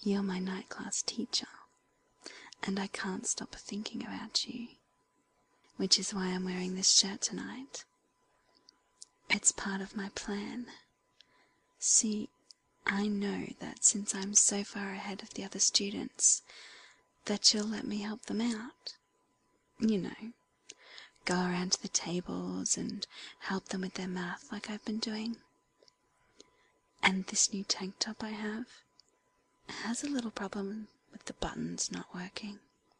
You're my night class teacher, and I can't stop thinking about you, which is why I'm wearing this shirt tonight. It's part of my plan. See, I know that since I'm so far ahead of the other students, that you'll let me help them out. You know, go around to the tables and help them with their math like I've been doing. And this new tank top I have has a little problem with the buttons not working.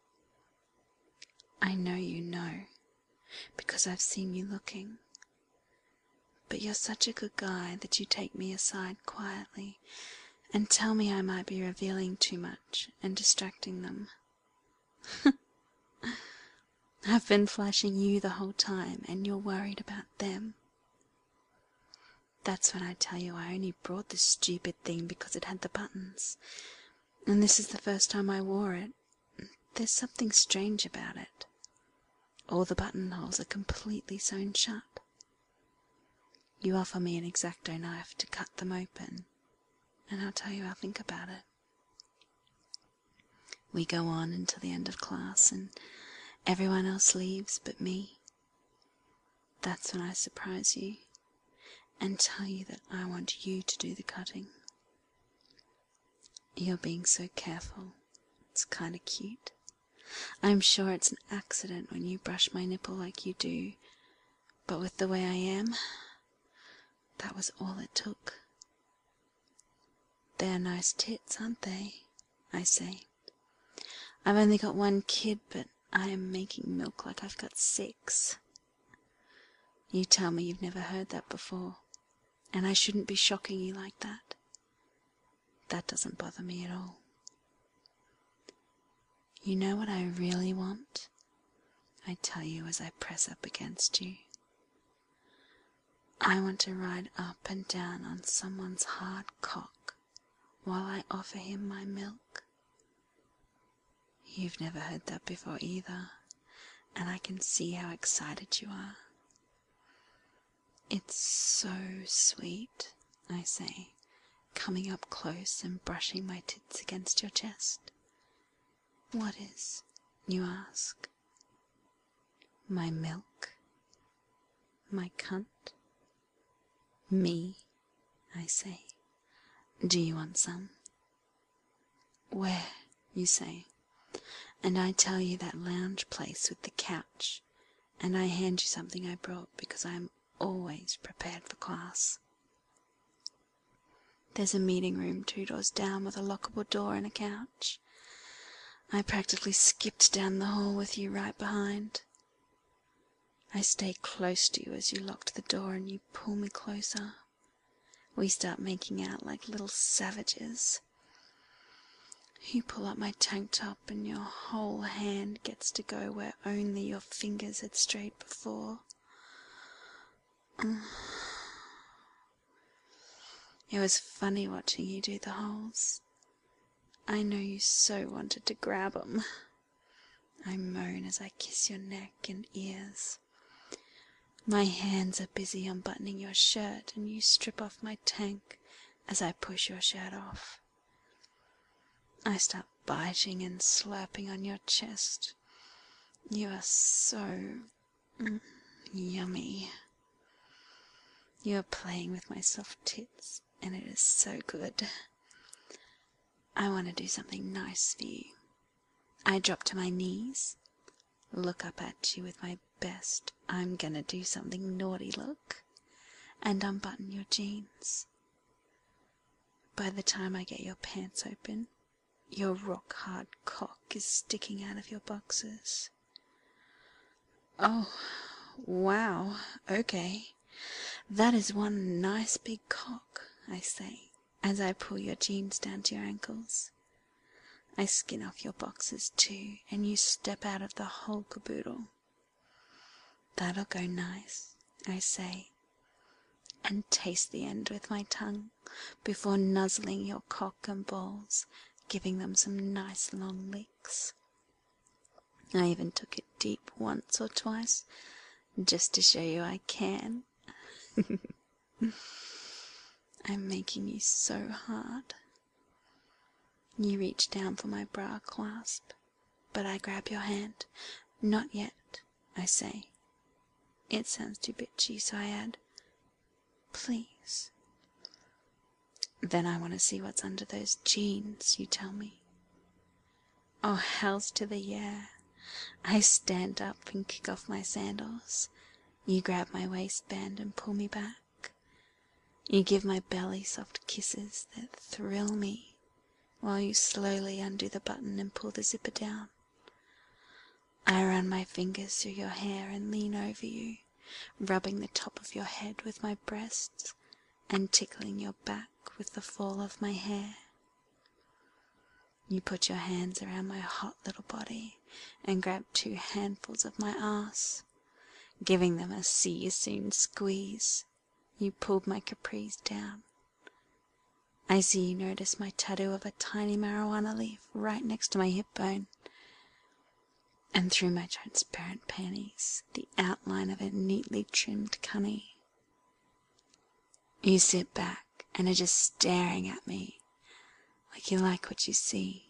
I know you know, because I've seen you looking. But you're such a good guy that you take me aside quietly and tell me I might be revealing too much and distracting them. I've been flashing you the whole time and you're worried about them. That's when I tell you I only brought this stupid thing because it had the buttons. And this is the first time I wore it. There's something strange about it. All the buttonholes are completely sewn shut. You offer me an X-Acto knife to cut them open, and I'll tell you I'll think about it. We go on until the end of class, and everyone else leaves but me. That's when I surprise you and tell you that I want you to do the cutting. You're being so careful. It's kind of cute. I'm sure it's an accident when you brush my nipple like you do, but with the way I am, that was all it took. They're nice tits, aren't they? I say. I've only got one kid, but I am making milk like I've got 6. You tell me you've never heard that before, and I shouldn't be shocking you like that. That doesn't bother me at all. You know what I really want? I tell you as I press up against you. I want to ride up and down on someone's hard cock while I offer him my milk. You've never heard that before either, and I can see how excited you are. It's so sweet, I say, coming up close and brushing my tits against your chest. What is, you ask? My milk? My cunt? Me, I say. Do you want some? Where, you say, and I tell you that lounge place with the couch, and I hand you something I brought because I am always prepared for class. There's a meeting room 2 doors down with a lockable door and a couch. I practically skipped down the hall with you right behind. I stay close to you as you locked the door and you pull me closer. We start making out like little savages. You pull up my tank top and your whole hand gets to go where only your fingers had strayed before. It was funny watching you do the holes. I know you so wanted to grab 'em. I moan as I kiss your neck and ears. My hands are busy unbuttoning your shirt and you strip off my tank as I push your shirt off. I start biting and slurping on your chest. You are so yummy. You are playing with my soft tits and it is so good. I want to do something nice for you. I drop to my knees, look up at you with my best I'm gonna do something naughty look, and unbutton your jeans. By the time I get your pants open, your rock hard cock is sticking out of your boxers. Oh, wow, okay. That is one nice big cock, I say, as I pull your jeans down to your ankles. I skin off your boxers too, and you step out of the whole caboodle. That'll go nice, I say, and taste the end with my tongue before nuzzling your cock and balls, giving them some nice long licks. I even took it deep once or twice, just to show you I can. I'm making you so hard. You reach down for my bra clasp, but I grab your hand. Not yet, I say. It sounds too bitchy, so I add, please. Then I want to see what's under those jeans, you tell me. Oh, hells to the yeah. I stand up and kick off my sandals. You grab my waistband and pull me back. You give my belly soft kisses that thrill me, while you slowly undo the button and pull the zipper down. I run my fingers through your hair and lean over you, rubbing the top of your head with my breasts and tickling your back with the fall of my hair. You put your hands around my hot little body and grab 2 handfuls of my ass. Giving them a see you soon squeeze, you pulled my capris down. I see you notice my tattoo of a tiny marijuana leaf right next to my hip bone, and through my transparent panties, the outline of a neatly trimmed cunny. You sit back and are just staring at me, like you like what you see.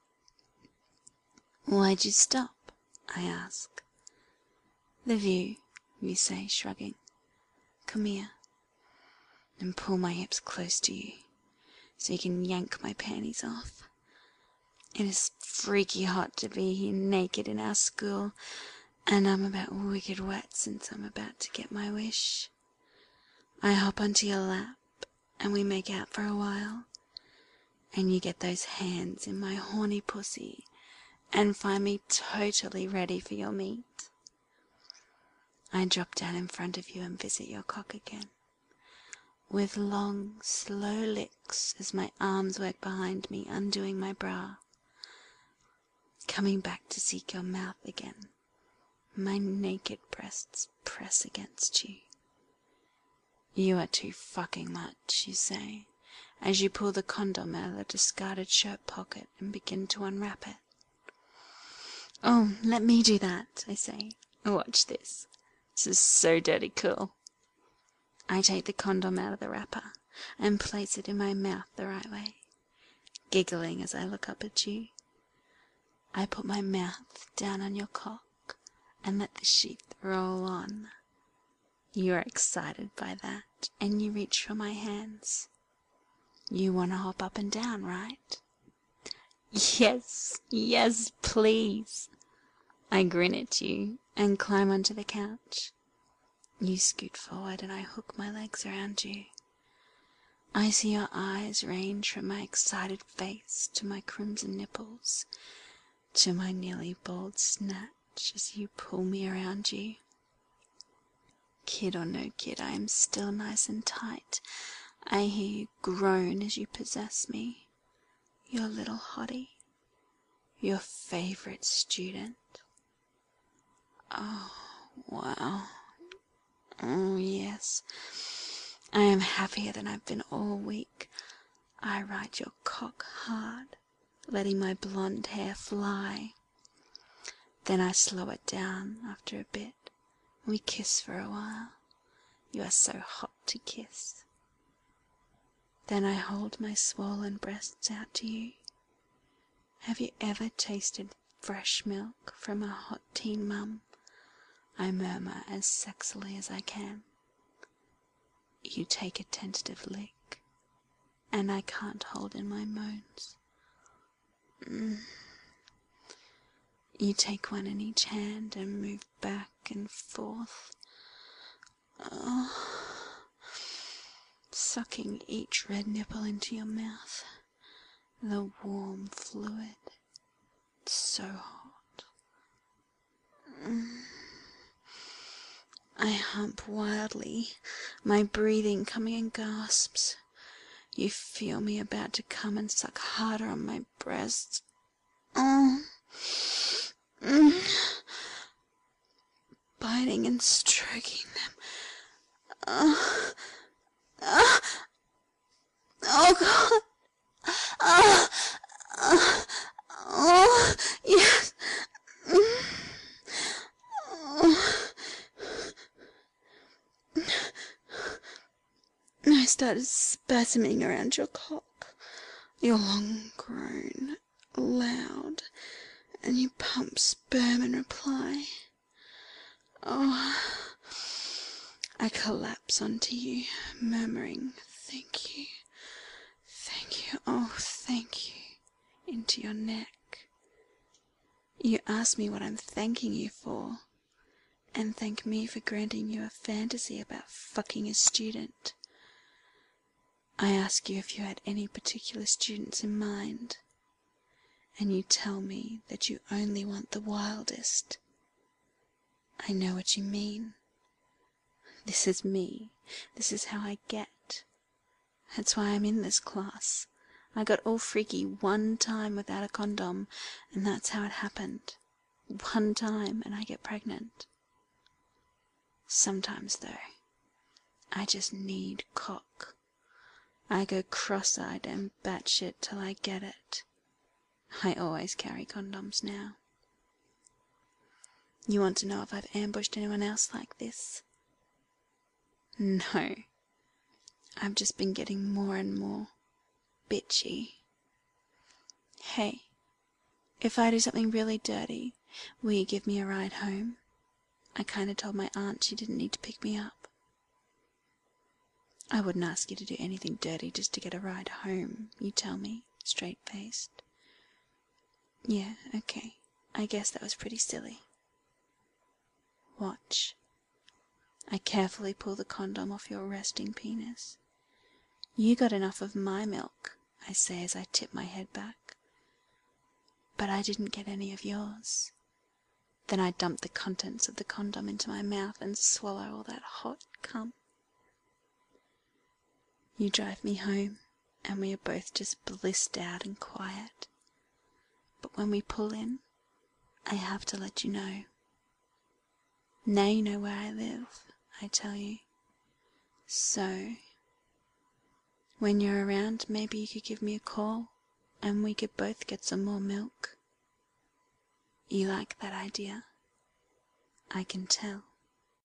Why'd you stop? I ask. The view, you say, shrugging. Come here, and pull my hips close to you, so you can yank my panties off. It is freaky hot to be here naked in our school, and I'm about wicked wet since I'm about to get my wish. I hop onto your lap, and we make out for a while, and you get those hands in my horny pussy, and find me totally ready for your meat. I drop down in front of you and visit your cock again, with long, slow licks as my arms work behind me, undoing my bra. Coming back to seek your mouth again, my naked breasts press against you. You are too fucking much, you say, as you pull the condom out of the discarded shirt pocket and begin to unwrap it. Oh, let me do that, I say. Watch this. This is so dirty cool. I take the condom out of the wrapper and place it in my mouth the right way, giggling as I look up at you. I put my mouth down on your cock and let the sheath roll on. You are excited by that, and you reach for my hands. You want to hop up and down, right? Yes, yes, please. I grin at you and climb onto the couch. You scoot forward and I hook my legs around you. I see your eyes range from my excited face to my crimson nipples, to my nearly bald snatch as you pull me around you. Kid or no kid, I am still nice and tight. I hear you groan as you possess me. Your little hottie. Your favorite student. Oh, wow. Oh, yes. I am happier than I've been all week. I ride your cock hard, letting my blonde hair fly. Then I slow it down after a bit. We kiss for a while. You are so hot to kiss. Then I hold my swollen breasts out to you. Have you ever tasted fresh milk from a hot teen mum? I murmur as sexily as I can. You take a tentative lick, and I can't hold in my moans. You take one in each hand and move back and forth, sucking each red nipple into your mouth. The warm fluid, it's so hot. I hump wildly, my breathing coming in gasps. You feel me about to come and suck harder on my breasts. Biting and stroking them. Oh God. Yes. I started spasming around your cock. You're long grown, loud, and you pump sperm in reply. Oh, I collapse onto you, murmuring, "Thank you, thank you, oh, thank you," into your neck. You ask me what I'm thanking you for, and thank me for granting you a fantasy about fucking a student. I ask you if you had any particular students in mind, and you tell me that you only want the wildest. I know what you mean. This is me. This is how I get. That's why I'm in this class. I got all freaky one time without a condom, and that's how it happened. One time, and I get pregnant. Sometimes, though, I just need cock. I go cross-eyed and batshit till I get it. I always carry condoms now. You want to know if I've ambushed anyone else like this? No. I've just been getting more and more bitchy. Hey, if I do something really dirty, will you give me a ride home? I kinda told my aunt she didn't need to pick me up. I wouldn't ask you to do anything dirty just to get a ride home, you tell me, straight-faced. Yeah, okay. I guess that was pretty silly. Watch. I carefully pull the condom off your resting penis. You got enough of my milk, I say as I tip my head back. But I didn't get any of yours. Then I dump the contents of the condom into my mouth and swallow all that hot cum. You drive me home, and we are both just blissed out and quiet. But when we pull in, I have to let you know. Now you know where I live, I tell you. So, when you're around, maybe you could give me a call, and we could both get some more milk. You like that idea? I can tell.